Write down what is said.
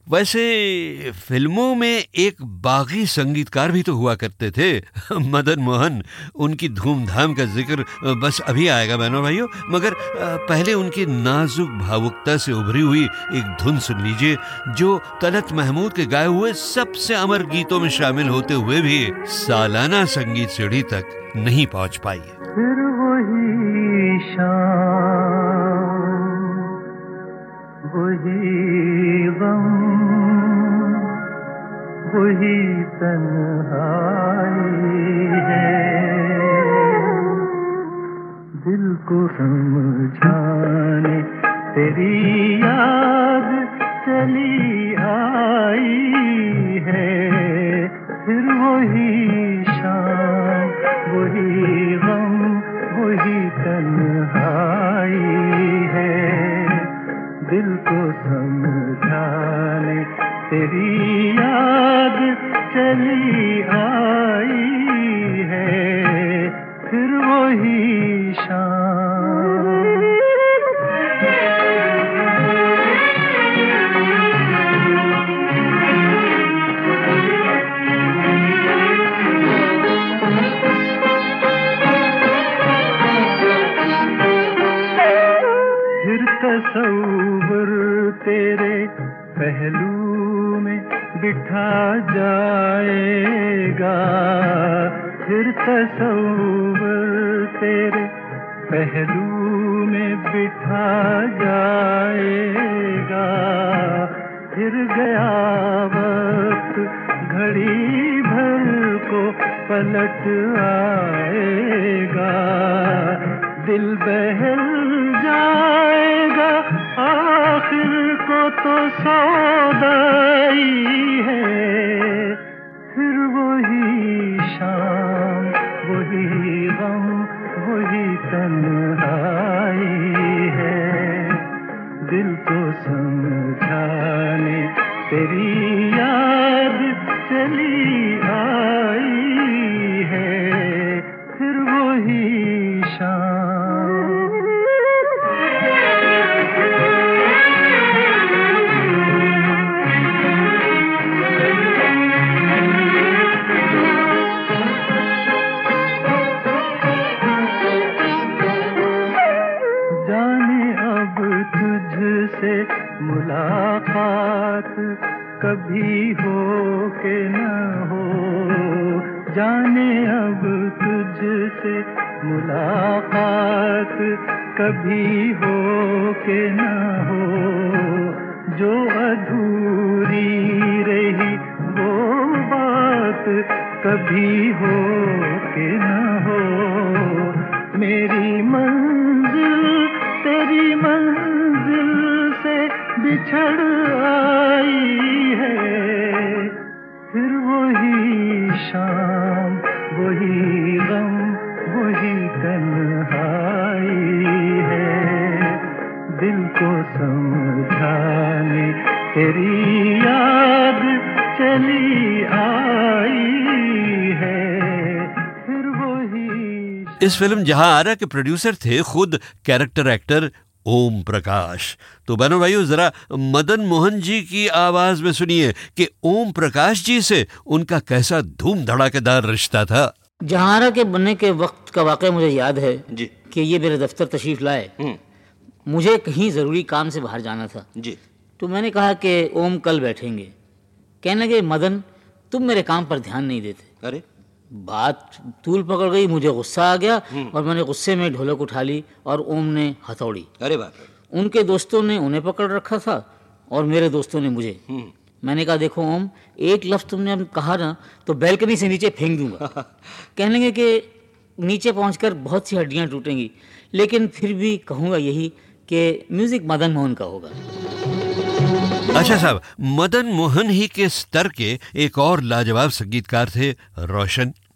वैसे फिल्मों में एक बागी संगीतकार भी तो हुआ करते थे, मदन मोहन। उनकी धूमधाम का जिक्र बस अभी आएगा बहनों भाइयों, मगर पहले उनकी नाजुक भावुकता से उभरी हुई एक धुन सुन लीजिए, जो तलत महमूद के गाए हुए सबसे अमर गीतों में शामिल होते हुए भी सालाना संगीत सीढ़ी तक नहीं पहुंच पाई। फिर वही शाम, वही गम, वही तन्हाई है, दिल को समझाने तेरी याद चली आई है। फिर वही शाम, वही गम, वही तन्हाई है, दिल को समझाने तेरी याद चली आई है। फिर वही शाम। फिर तसव्वुर तेरे पहलू में बिठा जाएगा, फिर तसव्वुर तेरे पहलू में बिठा जाएगा। फिर गया वक्त घड़ी भर को पलट आएगा, दिल बहल जाएगा, आखिर को तो सौदाई है। फिर वही शाम, वही गम, वही तन्हाई है, दिल को समझाने तेरी याद चली आई है। फिर वही शाम। जाने अब तुझसे मुलाकात कभी हो के न हो, जाने अब तुझसे मुलाकात कभी हो के न हो, जो अधूरी रही वो बात कभी हो के न हो। मेरी मंजिल तेरी मंजिल से बिछड़ आई है। फिर वही शाम, वही गम, वही तन्हाई है, दिल को समझाने तेरी याद चली आई है। फिर वही। इस फिल्म जहां आरा के प्रोड्यूसर थे खुद कैरेक्टर एक्टर ओम प्रकाश। तो बहनों भाइयों, जरा मदन मोहन जी की आवाज में सुनिए कि ओम प्रकाश जी से उनका कैसा धूम धड़ाकेदार रिश्ता था। जहांरा के बनने के वक्त का वाकया मुझे याद है जी कि ये मेरे दफ्तर तशरीफ लाए। मुझे कहीं ज़रूरी काम से बाहर जाना था जी। तो मैंने कहा कि ओम कल बैठेंगे। कहने लगे मदन तुम मेरे काम पर ध्यान नहीं देते। अरे बात तूल पकड़ गई, मुझे गुस्सा आ गया और मैंने गुस्से में ढोलक उठा ली और ओम ने हथौड़ी। अरे बाप रे। उनके दोस्तों ने उन्हें पकड़ रखा था और मेरे दोस्तों ने मुझे। मैंने कहा देखो ओम, एक लफ्ज़ तुमने अब कहा ना तो बैल्कनी से नीचे फेंक दूंगा। कहने लगे कि नीचे पहुंचकर बहुत सी हड्डियां टूटेंगी, लेकिन फिर भी कहूँगा यही कि म्यूजिक मदन मोहन का होगा। अच्छा साहब, मदन मोहन ही के स्तर के एक और लाजवाब संगीतकार थे रोशन।